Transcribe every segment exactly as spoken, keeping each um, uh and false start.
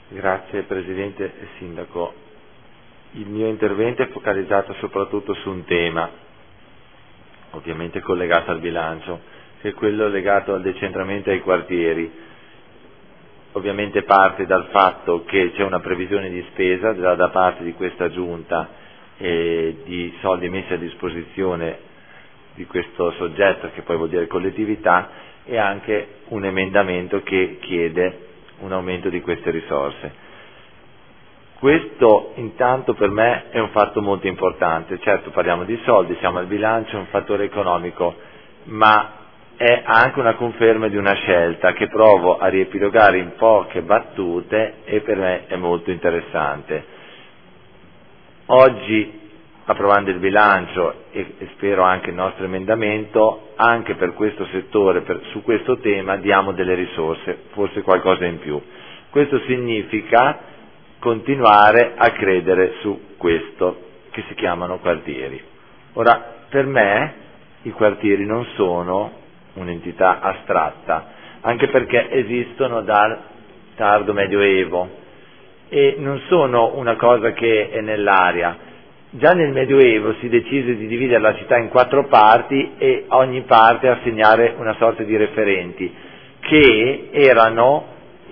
Grazie Presidente e Sindaco. Il mio intervento è focalizzato soprattutto su un tema, ovviamente collegato al bilancio, che è quello legato al decentramento ai quartieri. Ovviamente parte dal fatto che c'è una previsione di spesa da, da parte di questa Giunta e di soldi messi a disposizione di questo soggetto, che poi vuol dire collettività, e anche un emendamento che chiede un aumento di queste risorse. Questo intanto per me è un fatto molto importante. Certo, parliamo di soldi, siamo al bilancio, è un fattore economico, ma è anche una conferma di una scelta che provo a riepilogare in poche battute e per me è molto interessante. Oggi, approvando il bilancio e, e spero anche il nostro emendamento, anche per questo settore, per, su questo tema diamo delle risorse, forse qualcosa in più. Questo significa continuare a credere su questo, che si chiamano quartieri. Ora, per me i quartieri non sono un'entità astratta, anche perché esistono dal tardo medioevo e non sono una cosa che è nell'aria. Già nel Medioevo si decise di dividere la città in quattro parti e ogni parte assegnare una sorta di referenti, che erano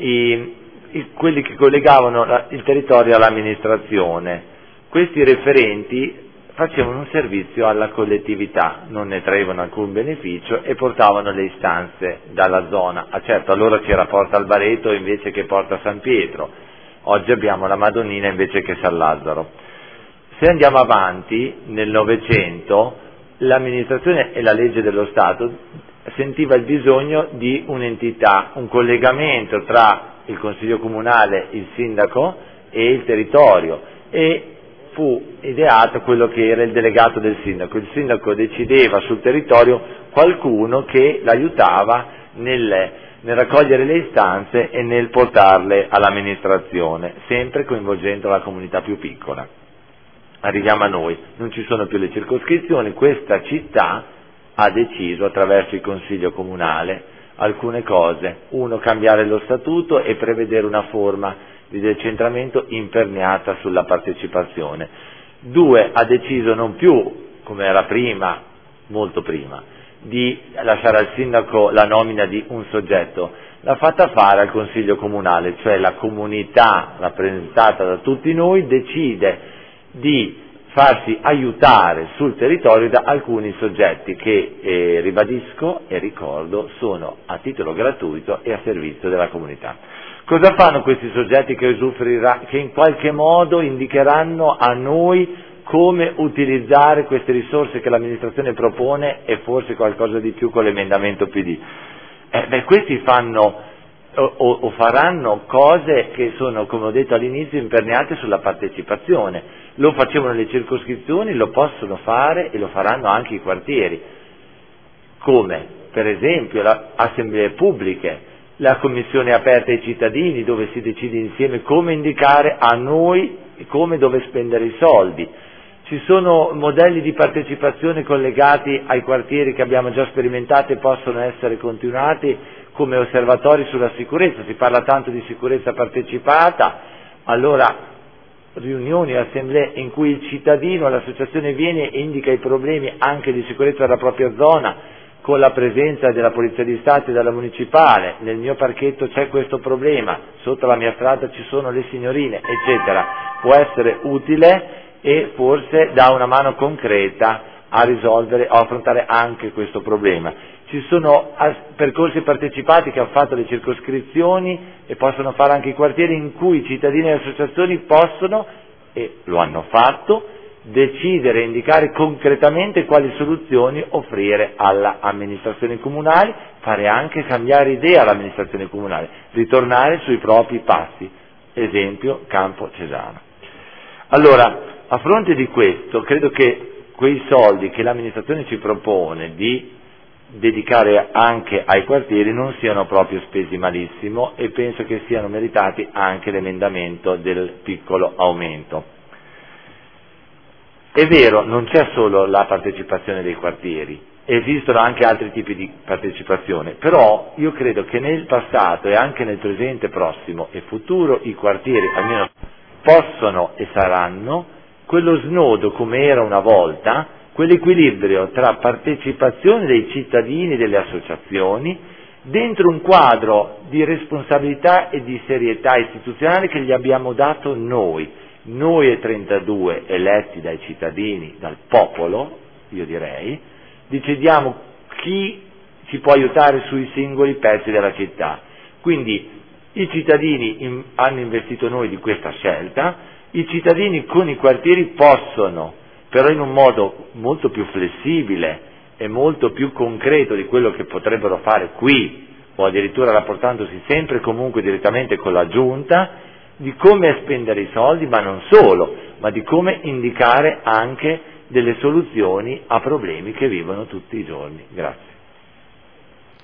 i, i, quelli che collegavano la, il territorio all'amministrazione. Questi referenti facevano un servizio alla collettività, non ne traevano alcun beneficio e portavano le istanze dalla zona. Ah, certo, allora c'era Porta Albareto invece che Porta San Pietro, oggi abbiamo la Madonnina invece che San Lazzaro. Se andiamo avanti, nel Novecento, l'amministrazione e la legge dello Stato sentiva il bisogno di un'entità, un collegamento tra il Consiglio Comunale, il Sindaco e il territorio, e fu ideato quello che era il delegato del Sindaco. Il Sindaco decideva sul territorio qualcuno che l'aiutava nel, nel raccogliere le istanze e nel portarle all'amministrazione, sempre coinvolgendo la comunità più piccola. Arriviamo a noi, non ci sono più le circoscrizioni, questa città ha deciso attraverso il Consiglio Comunale alcune cose: uno, cambiare lo statuto e prevedere una forma di decentramento imperniata sulla partecipazione; due, ha deciso non più, come era prima, molto prima, di lasciare al sindaco la nomina di un soggetto, l'ha fatta fare al Consiglio Comunale, cioè la comunità rappresentata da tutti noi decide di farsi aiutare sul territorio da alcuni soggetti che, eh, ribadisco e ricordo, sono a titolo gratuito e a servizio della comunità. Cosa fanno questi soggetti che, che in qualche modo indicheranno a noi come utilizzare queste risorse che l'amministrazione propone e forse qualcosa di più con l'emendamento P D? Eh, beh, questi fanno O, o faranno cose che sono, come ho detto all'inizio, imperniate sulla partecipazione. Lo facevano le circoscrizioni, lo possono fare e lo faranno anche i quartieri, come per esempio le assemblee pubbliche, la commissione aperta ai cittadini, dove si decide insieme come indicare a noi come dove spendere i soldi. Ci sono modelli di partecipazione collegati ai quartieri che abbiamo già sperimentato e possono essere continuati, come osservatori sulla sicurezza. Si parla tanto di sicurezza partecipata, allora riunioni e assemblee in cui il cittadino, l'associazione viene e indica i problemi anche di sicurezza della propria zona, con la presenza della Polizia di Stato e della Municipale. Nel mio parchetto c'è questo problema, sotto la mia strada ci sono le signorine, eccetera. Può essere utile e forse dà una mano concreta a risolvere, a affrontare anche questo problema. Ci sono percorsi partecipati che hanno fatto le circoscrizioni e possono fare anche i quartieri, in cui i cittadini e le associazioni possono, e lo hanno fatto, decidere e indicare concretamente quali soluzioni offrire all'amministrazione comunale, fare anche cambiare idea all'amministrazione comunale, ritornare sui propri passi, esempio Campo Cesano. Allora, a fronte di questo, credo che quei soldi che l'amministrazione ci propone di dedicare anche ai quartieri non siano proprio spesi malissimo, e penso che siano meritati anche l'emendamento del piccolo aumento. È vero, non c'è solo la partecipazione dei quartieri, esistono anche altri tipi di partecipazione, però io credo che nel passato e anche nel presente, prossimo e futuro i quartieri almeno possono e saranno quello snodo come era una volta, quell'equilibrio tra partecipazione dei cittadini e delle associazioni dentro un quadro di responsabilità e di serietà istituzionale che gli abbiamo dato noi, noi e trentadue eletti dai cittadini, dal popolo, io direi, decidiamo chi ci può aiutare sui singoli pezzi della città. Quindi i cittadini in, hanno investito noi di questa scelta, i cittadini con i quartieri possono, però in un modo molto più flessibile e molto più concreto di quello che potrebbero fare qui, o addirittura rapportandosi sempre e comunque direttamente con la Giunta, di come spendere i soldi, ma non solo, ma di come indicare anche delle soluzioni a problemi che vivono tutti i giorni. Grazie.